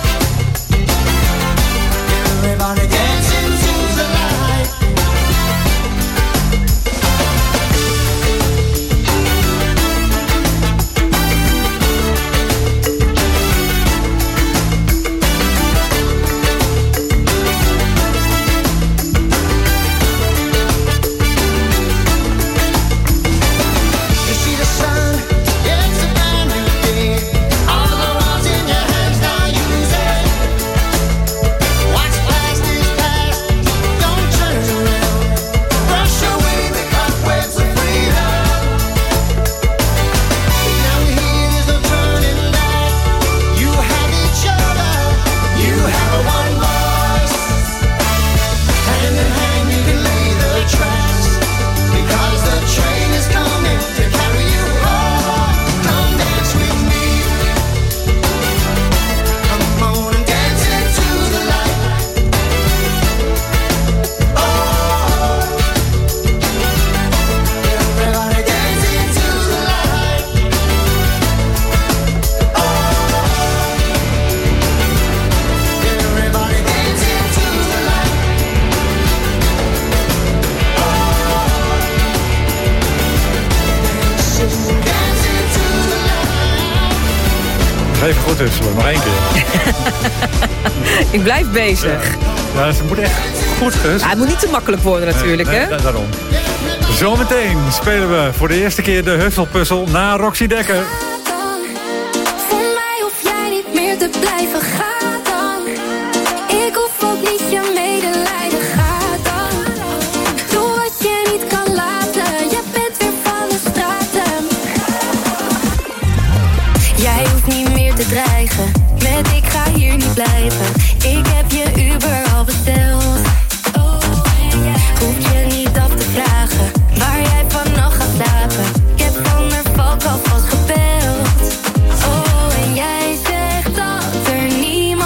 everybody dance into the light. You see the sun, it's a brand new day. All the ones in your hands now use it. What's past is past, don't turn around. Brush away the cobwebs of freedom. Now we're here, there's no turning back. You have each other, you have one voice. Hand in hand you can lay the tracks. Because the train is coming to carry you home. Come dance with me. Come on and dance into the light. Oh, everybody dance into the light. Oh, everybody dance into the light. Dance into the light. Even goed tussen, nog één keer. Ik blijf bezig. Ja, ze moet echt goed gerust. Ja, het moet niet te makkelijk worden natuurlijk, hè? Daarom. Zometeen spelen we voor de eerste keer de Husselpuzzel na Roxy Dekker. Voor mij hoef jij niet meer te blijven, ga dan. Ik hoef ook niet je medelijden, ga dan. Doe wat je niet kan laten, je bent weer van de straten. Jij hoeft niet meer te dreigen, met ik ga hier niet blijven. Ik heb je Uber al besteld. Hoef je niet af te vragen waar jij vannacht gaat slapen. Ik heb van der Valk alvast gebeld. Oh, en jij zegt dat er niemand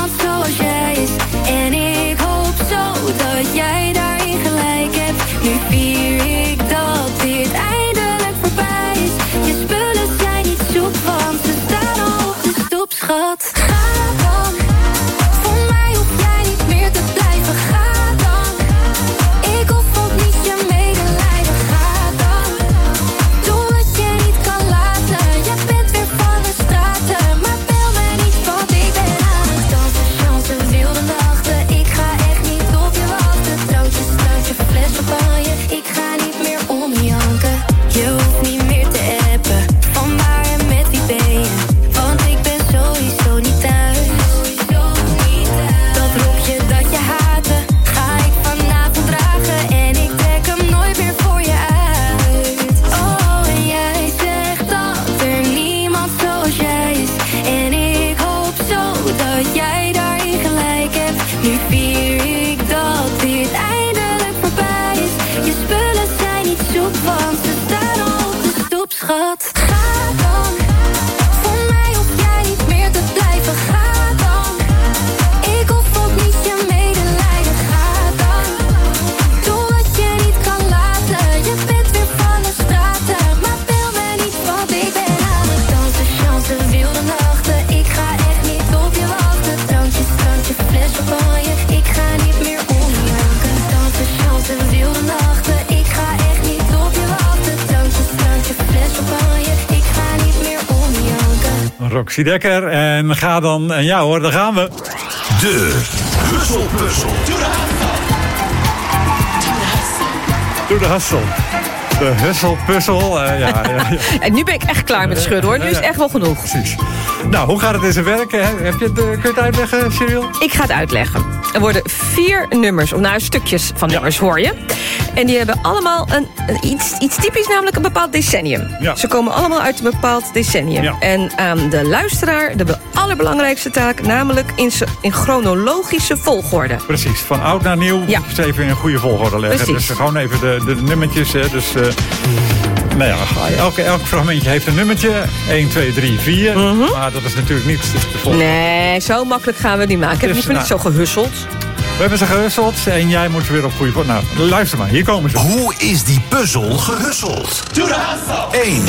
schat. Ga dan, voor mij hoef jij niet meer te blijven. Ga dan, ik hoef ook niet je medelijden. Ga dan, doe wat je niet kan laten. Je bent weer van de straten, maar bel me niet, want ik ben aan het dansen. Chance, wilde nachten, ik ga echt niet op je wachten. Drankje, drankje, fles champagne, ik ga niet meer om je janken. Dansen, chance, wilde nachten, ik ga echt niet op je wachten. Drankje, drankje, fles champagne, ik ga niet meer om je janken. Roxy Dekker en ga dan, en ja hoor, daar gaan we. De Husselpuzzel. Doe de hustle. De husselpuzzel, ja. En nu ben ik echt klaar met schudden, hoor. Nu is echt wel genoeg. Precies. Nou, hoe gaat het in zijn werken? Kun je het uitleggen, Cyril? Ik ga het uitleggen. Er worden 4 nummers, of nou stukjes van nummers hoor je. En die hebben allemaal iets typisch, namelijk een bepaald decennium. Ja. Ze komen allemaal uit een bepaald decennium. Ja. En aan de luisteraar de allerbelangrijkste taak, namelijk in chronologische volgorde. Precies, van oud naar nieuw. Ja. Dus even in een goede volgorde leggen. Precies. Dus gewoon even de nummertjes. Hè. Dus, nou ja, elk fragmentje heeft een nummertje. 1, 2, 3, 4. Maar dat is natuurlijk niet de volgorde. Nee, zo makkelijk gaan we het niet maken. Ik heb Dus, liever niet zo gehusseld. We hebben ze gehusseld en jij moet weer op goede volgorde. Nou, luister maar, hier komen ze. Hoe is die puzzel gehusseld? 1.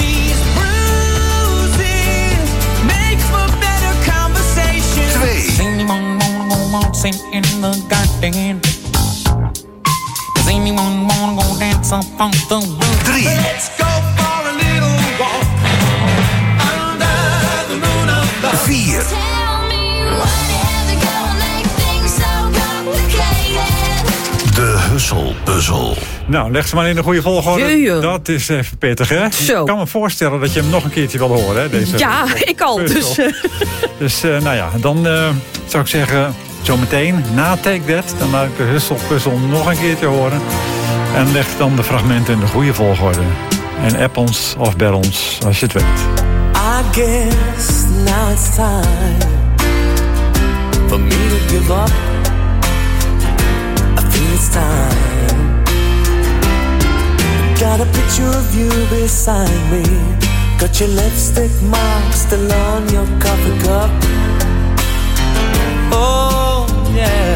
Let's go for a little walk under the moon above. 4. Tell me whatever gonna make things so complicated. De Husselpuzzel. Nou, leg ze maar in de goede volgorde. Jee. Dat is even pittig, hè? Zo. Ik kan me voorstellen dat je hem nog een keertje wil horen, hè? Deze Ja, ik al. puzzel. Dus, nou ja, dan zou ik zeggen, zometeen, na Take That, dan laat ik de husselpuzzel nog een keertje horen. En leg dan de fragmenten in de goede volgorde. En app ons of bel ons als je het weet. I guess now it's time for me to give up. I feel it's time. Got a picture of you beside me. Got your lipstick mark still on your coffee cup. Oh yeah.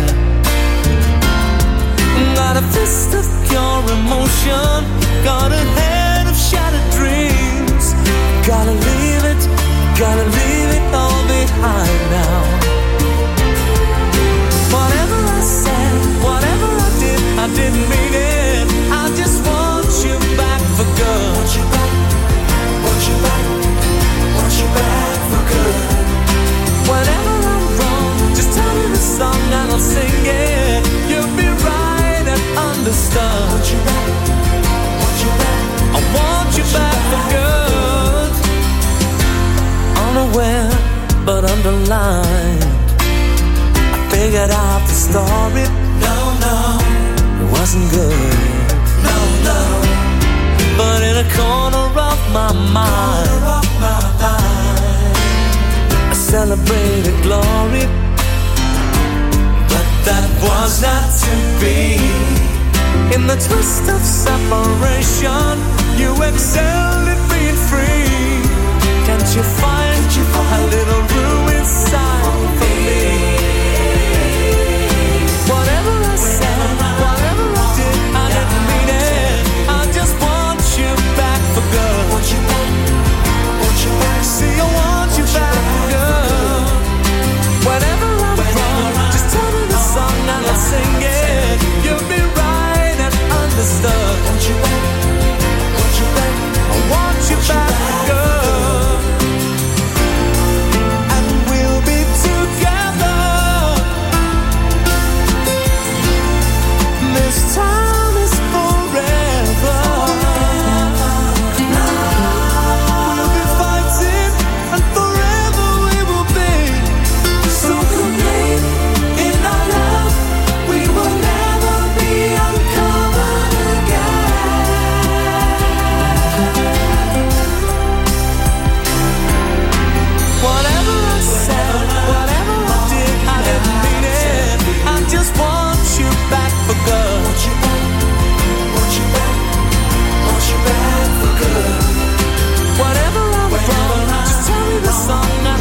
Got a fist of pure emotion. Got a head of shattered dreams. Gotta leave it all behind now. Whatever I said, whatever I didn't mean it. I just want you back for good. Want you back, want you back, want you back for good. Whenever I'm wrong, just tell me the song and I'll sing it. You'll be right and understood. Want you back, want you back, I want you back for good. Unaware but underlined, I figured out the story. No, it wasn't good. No, but in a corner of my mind, I celebrated glory. But that was not to be. In the twist of separation, you excelled at being free. Can't you find a little room inside for me? Whatever I said, whatever I did, I didn't mean it. I just want you back for good. Want you back, want you back. See, I want you back for good. Whenever I'm wrong, just tell me the song and I'll sing it. You'll be right and understood. Want you back, want you back. I want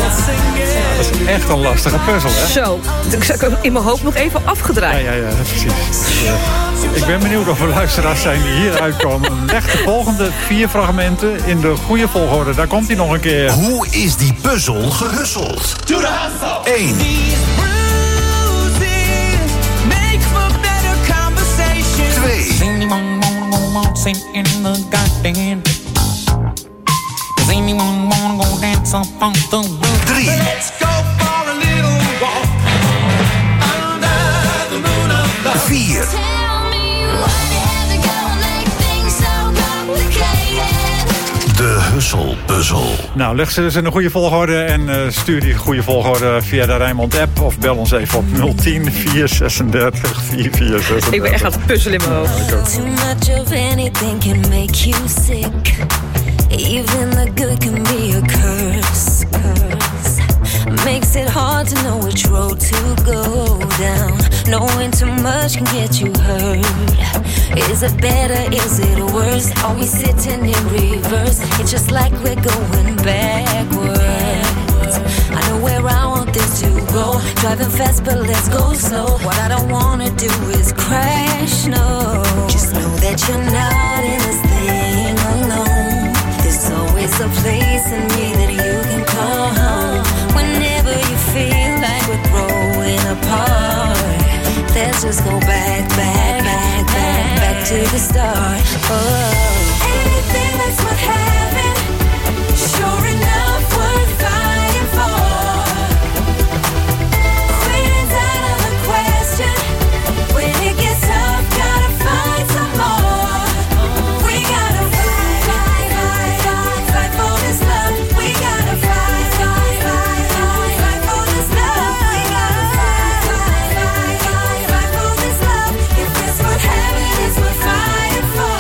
Dat is echt een lastige puzzel, hè? Zo, ik heb in mijn hoofd nog even afgedraaid. Ja, precies. Ik ben benieuwd of er luisteraars zijn die hier uitkomen. Leg de volgende 4 fragmenten in de goede volgorde. Daar komt hij nog een keer. Hoe is die puzzel gehusteld? 1. In the garden. Does anyone wanna go dance up on the roof? 3. Let's go for a little walk under the moon above. 4. De Husselpuzzel. Nou, leg ze dus in de goede volgorde en stuur die goede volgorde via de Rijnmond-app. Of bel ons even op 010 436 4436. Ik ben echt aan het puzzelen in mijn hoofd. Too much of anything can make you sick. Even the good can be a curse. Makes it hard to know which road to go down. Knowing too much can get you hurt. Is it better, is it worse? Are we sitting in reverse? It's just like we're going backwards. I know where I want this to go. Driving fast but let's go slow. What I don't wanna do is crash, no. Just know that you're not in this thing alone. There's always a place in me that you can call home. Whenever you feel like we're growing apart, let's just go back to the start. Oh. Anything that's worth having, sure enough worth fighting for. Quitting's out of the question. When it gets tough, gotta find some more. We gotta fight for this love. We gotta fight for this love. We gotta fight for this love. If it's worth having, it's worth fighting for.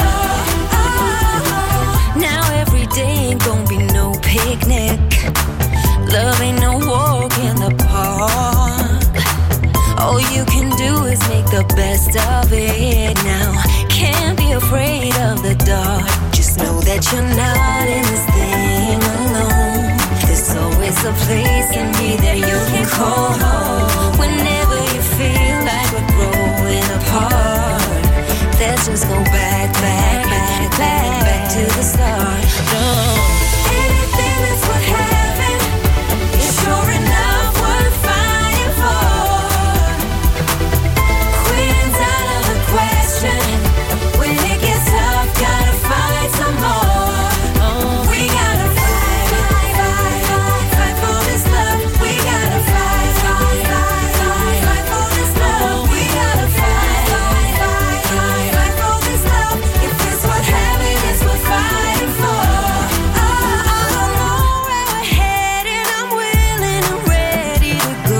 Oh, now every day ain't gonna be no picnic. Love ain't no walk in the park. All you can do is make the best of it now. Can't be afraid of the dark. Just know that you're not in this thing alone. There's always a place in me that you can call home. Whenever you feel like we're growing apart, let's just go back to the start. No. Anything that's worth having is sure enough worth fighting for. Quitting's out of the question. When it gets tough, gotta fight some more. We gotta fight for this love. We gotta fight for this love. We gotta fight for this love. If it's worth having, it's worth fighting for. I know where we're headed. I'm willing and ready to go.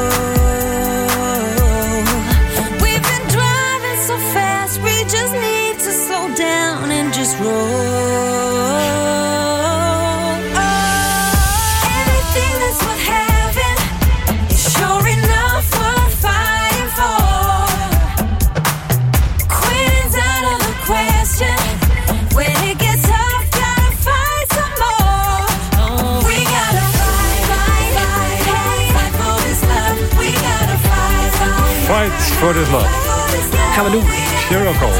We've been driving so fast, we just need to slow down and just roll. Anything that's worth having is sure enough worth fighting for. Quitting's out of the question. When it gets tough, gotta fight some more. We gotta fight for this love. We gotta fight Fight for this love. Gaan we doen. Sheryl Cole.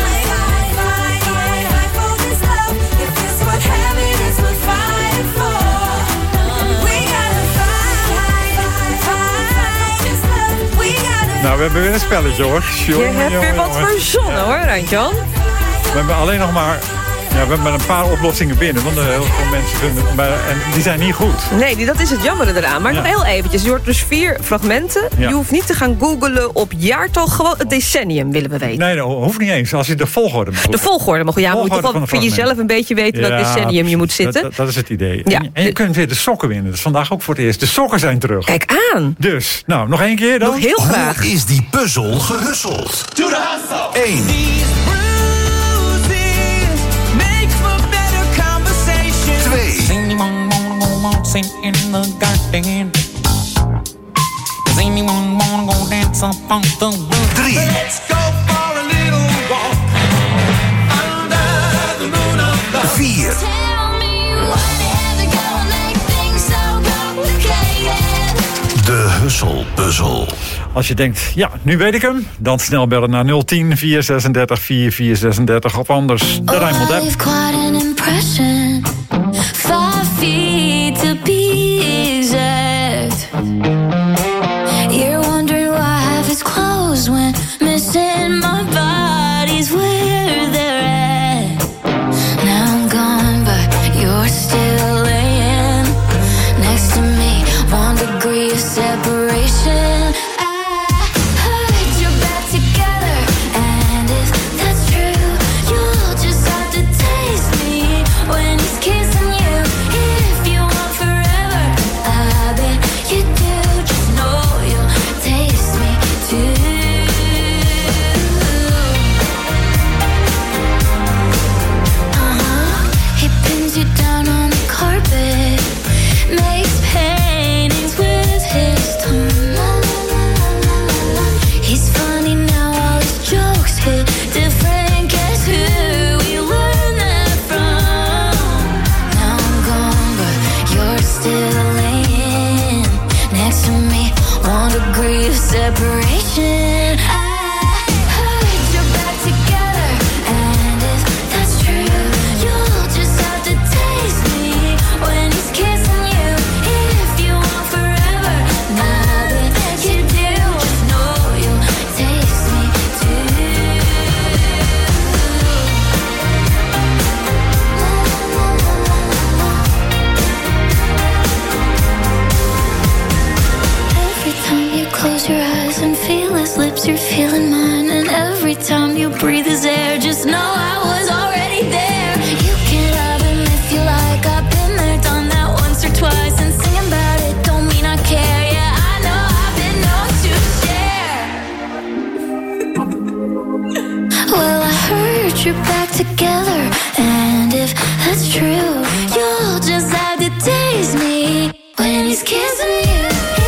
for this love. If it's worth having, it's worth fighting for. We gotta fight this love. We gotta. Nou, we hebben weer een spelletje, hoor. Je hebt weer wat verzonnen, hoor, Randjan. We hebben alleen nog maar... Ja, we hebben een paar oplossingen binnen. Want heel veel mensen vinden... en die zijn niet goed. Nee, dat is het jammere eraan. Maar nog heel eventjes. Je hoort dus 4 fragmenten. Ja. Je hoeft niet te gaan googlen op jaartal. Gewoon het decennium willen we weten. Nee, dat hoeft niet eens. Als je de volgorde mag. De volgorde mag. Ja, moet je toch wel voor jezelf een beetje weten welk decennium je moet zitten. Dat is het idee. Ja. En je kunt weer de sokken winnen. Dat is vandaag ook voor het eerst. De sokken zijn terug. Kijk aan. Dus, nou, nog 1 keer dan. Nog heel graag. Hoe is die puzzel gehusteld? 1. In the garden. Does anyone wanna go dance up on the roof? 3. Let's go for a little walk under the moon above. 4. Tell me why they have to go make things so complicated. Gehusselpuzzel. Als je denkt, ja, nu weet ik hem, dan snel bellen naar 010 436 4436 of anders de Rijnmond app. Quite an impression. 5 feet to be exact. You're wondering why half is closed when missing my body's where they're at. Now I'm gone, but you're still laying next to me. 1 degree of separation. Separation. I heard you're back together, and if that's true, you'll just have to taste me when he's kissing you. If you want forever, now that you do, just know you'll taste me too. Every time you close your eyes and feel his lips, you're feeling mine. And every time you breathe his air, just know I was already there. You can have him if you like. I've been there, done that once or twice. And singing about it don't mean I care. Yeah, I know I've been known to share. Well, I heard you're back together, and if that's true, you'll just have to taste me when he's kissing you.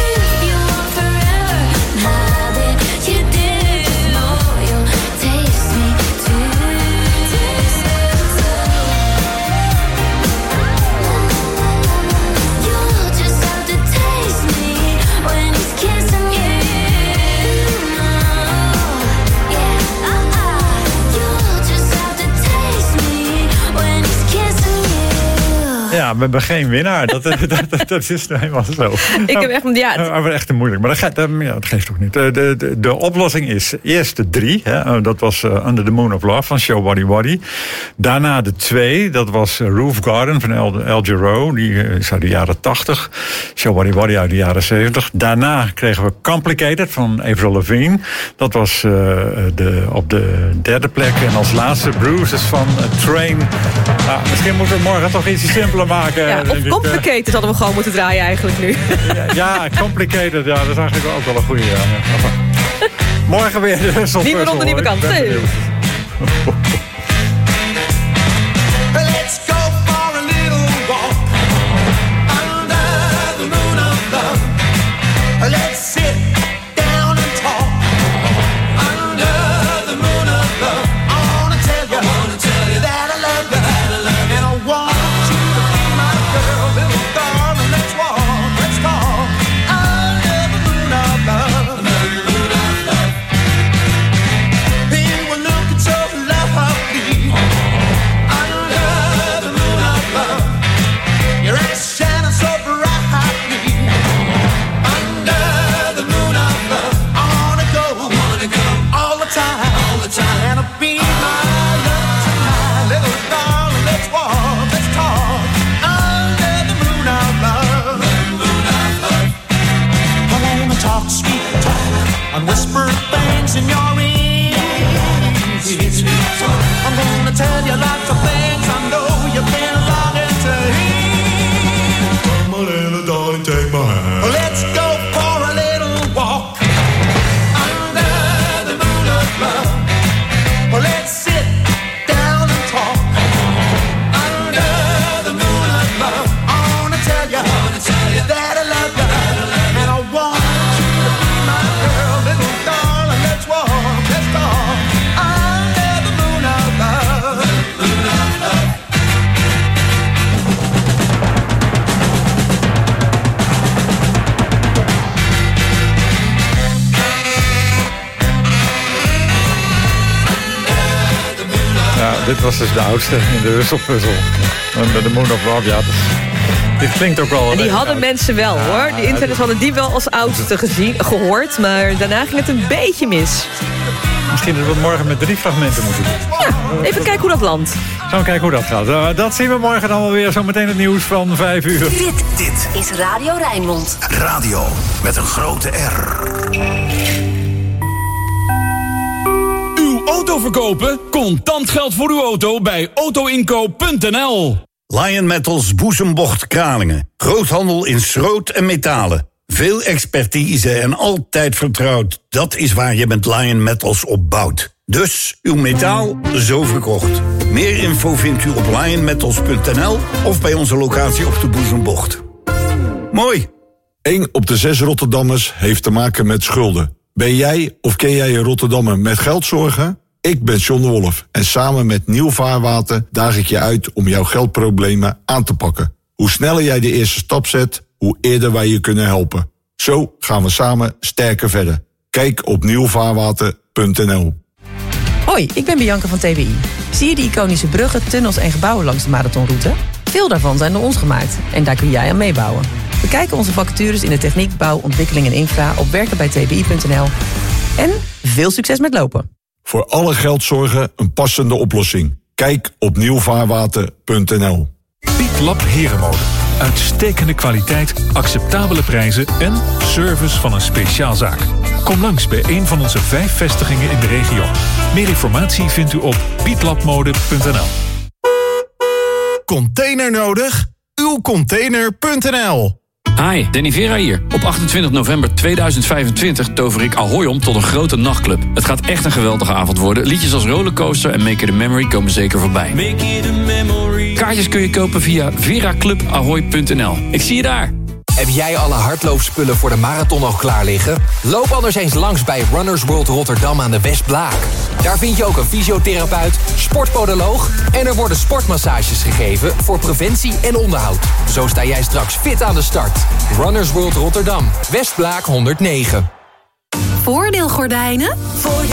Ja, we hebben geen winnaar. Dat is nou helemaal zo. Ik heb echt... Ja, maar echt moeilijk. Maar dat geeft ook niet. De oplossing is eerst de 3. Hè, dat was Under the Moon of Love van Show Waddy Waddy. Daarna de 2. Dat was Roof Garden van Al Jarreau. Die is uit de jaren 80. Show Waddy Waddy uit de jaren 70. Daarna kregen we Complicated van Avril Lavigne. Dat was op de 3e plek. En als laatste Bruises van Train. Misschien moeten we morgen toch iets simpeler maken. Ja, of Complicated hadden we gewoon moeten draaien eigenlijk nu. Ja, Complicated, ja, dat is eigenlijk ook wel een goede. Morgen weer de Husselpuzzel. Nieuwe ronde, nieuwe kant. Let's go for a little walk under the moon of love. Let's sit down and talk under the moon of love. I wanna tell you that I love you, and I want you to be my girl, little darling. Let's walk, let's talk under the moon of love. He was looking so lovely. dit was dus de oudste in de Husselpuzzel. De Moon of Love, ja. Dit klinkt ook wel... En die hadden mensen wel, hoor. Die inzenders hadden die wel als oudste gehoord. Maar daarna ging het een beetje mis. Misschien dat we het morgen met 3 fragmenten moeten doen. Ja, even kijken hoe dat landt. Gaan we kijken hoe dat gaat. Dat zien we morgen dan wel weer. Zometeen het nieuws van 5 uur. Dit is Radio Rijnmond. Radio met een grote R. Uw auto verkopen? Contant geld voor uw auto bij autoinkoop.nl. Lion Metals Boezembocht Kralingen. Groothandel in schroot en metalen. Veel expertise en altijd vertrouwd. Dat is waar je met Lion Metals op bouwt. Dus uw metaal zo verkocht. Meer info vindt u op lionmetals.nl of bij onze locatie op de Boezembocht. Mooi. 1 op de 6 Rotterdammers heeft te maken met schulden. Ben jij of ken jij een Rotterdammer met geldzorgen? Ik ben John de Wolf en samen met Nieuw Vaarwater daag ik je uit om jouw geldproblemen aan te pakken. Hoe sneller jij de eerste stap zet, hoe eerder wij je kunnen helpen. Zo gaan we samen sterker verder. Kijk op nieuwvaarwater.nl. Hoi, ik ben Bianca van TWI. Zie je de iconische bruggen, tunnels en gebouwen langs de marathonroute? Veel daarvan zijn door ons gemaakt en daar kun jij aan meebouwen. Bekijk onze vacatures in de techniek, bouw, ontwikkeling en infra op werkenbijtwi.nl. En veel succes met lopen. Voor alle geldzorgen een passende oplossing. Kijk op nieuwvaarwater.nl. Piet Lab Herenmode. Uitstekende kwaliteit, acceptabele prijzen en service van een speciaalzaak. Kom langs bij een van onze 5 vestigingen in de regio. Meer informatie vindt u op pietlabmode.nl. Container nodig? Uwcontainer.nl. Hi, Danny Vera hier. Op 28 november 2025 tover ik Ahoy om tot een grote nachtclub. Het gaat echt een geweldige avond worden. Liedjes als Rollercoaster en Make It a Memory komen zeker voorbij. Make it a memory. Kaartjes kun je kopen via veraclubahoy.nl. Ik zie je daar. Heb jij alle hardloopspullen voor de marathon al klaar liggen? Loop anders eens langs bij Runners World Rotterdam aan de Westblaak. Daar vind je ook een fysiotherapeut, sportpodoloog en er worden sportmassages gegeven voor preventie en onderhoud. Zo sta jij straks fit aan de start. Runners World Rotterdam, Westblaak 109. Voordeelgordijnen?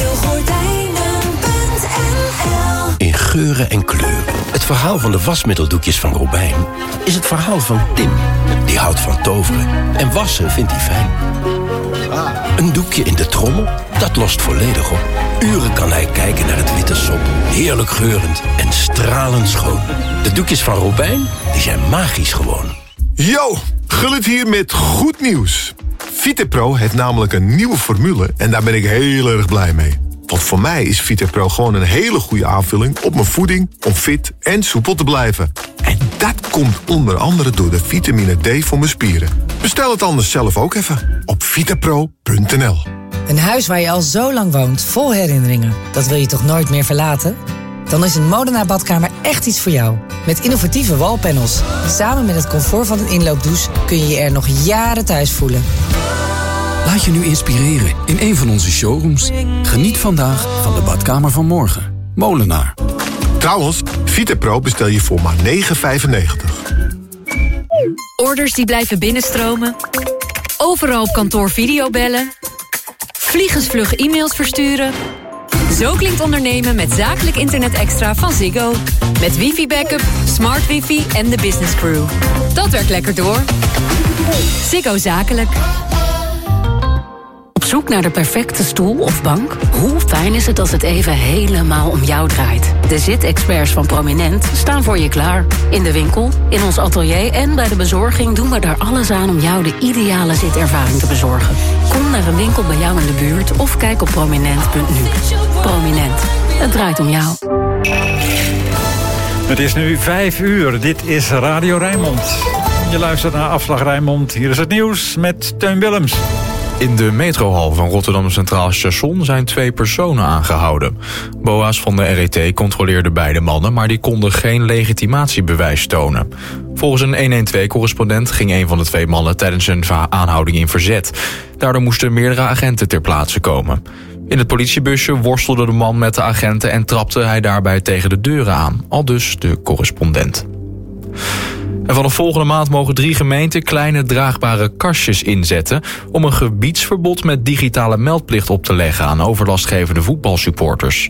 Voordeelgordijnen.nl. In geuren en kleuren. Het verhaal van de wasmiddeldoekjes van Robijn is het verhaal van Tim. Die houdt van toveren en wassen vindt hij fijn. Een doekje in de trommel, dat lost volledig op. Uren kan hij kijken naar het witte sop. Heerlijk geurend en stralend schoon. De doekjes van Robijn, die zijn magisch gewoon. Yo, Gullit hier met goed nieuws. Vitapro heeft namelijk een nieuwe formule en daar ben ik heel erg blij mee. Want voor mij is Vitapro gewoon een hele goede aanvulling op mijn voeding om fit en soepel te blijven. En dat komt onder andere door de vitamine D voor mijn spieren. Bestel het anders zelf ook even op vitapro.nl. Een huis waar je al zo lang woont, vol herinneringen. Dat wil je toch nooit meer verlaten? Dan is een Molenaar badkamer echt iets voor jou. Met innovatieve wallpanels. Samen met het comfort van een inloopdouche kun je je er nog jaren thuis voelen. Laat je nu inspireren in een van onze showrooms. Geniet vandaag van de badkamer van morgen. Molenaar. Trouwens, Vitapro bestel je voor maar €9,95. Orders die blijven binnenstromen. Overal op kantoor videobellen. Vliegensvlug e-mails versturen. Zo klinkt ondernemen met zakelijk internet extra van Ziggo. Met wifi-backup, smart wifi en de business crew. Dat werkt lekker door. Ziggo Zakelijk. Op zoek naar de perfecte stoel of bank? Hoe fijn is het als het even helemaal om jou draait? De zitexperts van Prominent staan voor je klaar. In de winkel, in ons atelier en bij de bezorging doen we daar alles aan om jou de ideale zitervaring te bezorgen. Kom naar een winkel bij jou in de buurt of kijk op prominent.nu. Prominent, het draait om jou. Het is nu 5 uur. Dit is Radio Rijnmond. Je luistert naar Afslag Rijnmond. Hier is het nieuws met Teun Willems. In de metrohal van Rotterdam Centraal Station zijn 2 personen aangehouden. BOA's van de RET controleerden beide mannen, maar die konden geen legitimatiebewijs tonen. Volgens een 112-correspondent ging een van de 2 mannen tijdens een aanhouding in verzet. Daardoor moesten meerdere agenten ter plaatse komen. In het politiebusje worstelde de man met de agenten en trapte hij daarbij tegen de deuren aan. Aldus de correspondent. En vanaf volgende maand mogen 3 gemeenten kleine draagbare kastjes inzetten om een gebiedsverbod met digitale meldplicht op te leggen aan overlastgevende voetbalsupporters.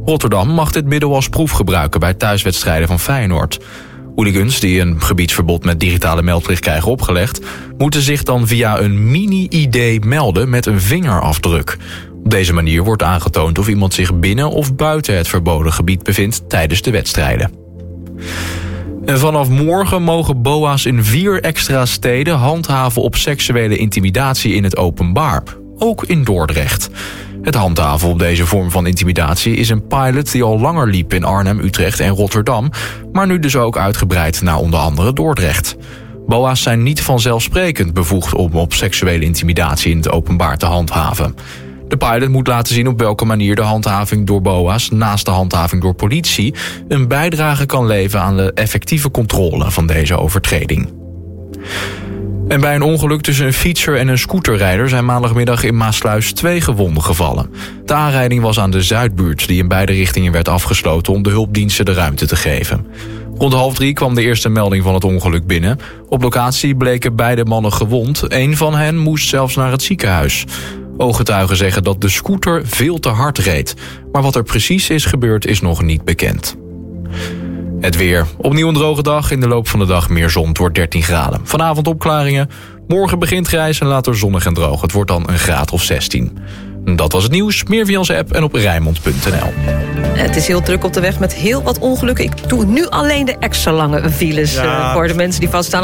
Rotterdam mag dit middel als proef gebruiken bij thuiswedstrijden van Feyenoord. Hooligans die een gebiedsverbod met digitale meldplicht krijgen opgelegd, moeten zich dan via een mini-ID melden met een vingerafdruk. Op deze manier wordt aangetoond of iemand zich binnen of buiten het verboden gebied bevindt tijdens de wedstrijden. En vanaf morgen mogen BOA's in 4 extra steden handhaven op seksuele intimidatie in het openbaar. Ook in Dordrecht. Het handhaven op deze vorm van intimidatie is een pilot die al langer liep in Arnhem, Utrecht en Rotterdam, maar nu dus ook uitgebreid naar onder andere Dordrecht. BOA's zijn niet vanzelfsprekend bevoegd om op seksuele intimidatie in het openbaar te handhaven. De pilot moet laten zien op welke manier de handhaving door BOA's, naast de handhaving door politie, een bijdrage kan leveren aan de effectieve controle van deze overtreding. En bij een ongeluk tussen een fietser en een scooterrijder zijn maandagmiddag in Maassluis 2 gewonden gevallen. De aanrijding was aan de Zuidbuurt, die in beide richtingen werd afgesloten om de hulpdiensten de ruimte te geven. Rond 2:30 kwam de eerste melding van het ongeluk binnen. Op locatie bleken beide mannen gewond. Eén van hen moest zelfs naar het ziekenhuis. Ooggetuigen zeggen dat de scooter veel te hard reed. Maar wat er precies is gebeurd is nog niet bekend. Het weer. Opnieuw een droge dag. In de loop van de dag meer zon. Het wordt 13 graden. Vanavond opklaringen. Morgen begint grijs en later zonnig en droog. Het wordt dan een graad of 16. Dat was het nieuws. Meer via onze app en op Rijnmond.nl. Het is heel druk op de weg met heel wat ongelukken. Ik doe nu alleen de extra lange files voor de mensen die vaststaan.